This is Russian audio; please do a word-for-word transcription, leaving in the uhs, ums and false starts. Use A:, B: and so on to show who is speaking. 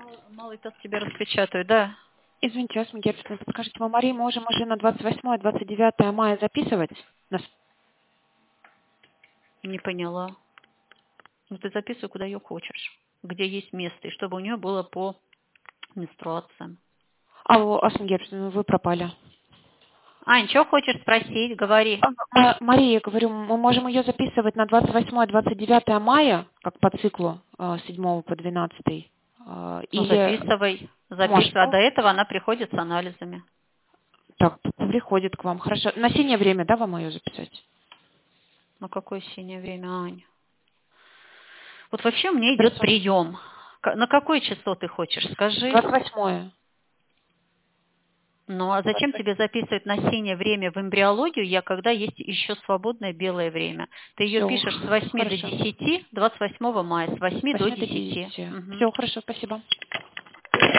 A: Малый тест тебе распечатаю, да.
B: Извините, Асма Герцоговна, подскажите, мы Марии можем уже на двадцать восьмое двадцать девятое мая записывать? Нас...
A: Не поняла. Ну, ты записывай, куда ее хочешь. Где есть место. И чтобы у нее было по менструациям.
B: Алло, Асма Герцоговна, вы пропали.
A: Ань, что хочешь спросить? Говори.
B: А, М- Мария, говорю, мы можем ее записывать на двадцать восьмое двадцать девятое мая, как по циклу э, с седьмого по двенадцатый. Э,
A: Ну,
B: Или
A: записывай.
B: может,
A: Записывай. А до этого она приходит с анализами.
B: так, приходит к вам. Хорошо. На синее время, да, вам ее записать?
A: Ну, какое синее время, Ань? Вот вообще у меня идет
B: Хорошо.
A: прием. К- На какое число ты хочешь? Скажи.
B: двадцать восьмое.
A: Ну, а зачем тебе записывать на синее время в эмбриологию, я когда есть еще свободное белое время? Ты ее
B: Все,
A: пишешь с восьми до
B: хорошо.
A: десяти, двадцать восьмого мая, с восьми
B: С
A: до
B: восьми до
A: десяти.
B: десяти.
A: Мгм.
B: Все, хорошо, спасибо.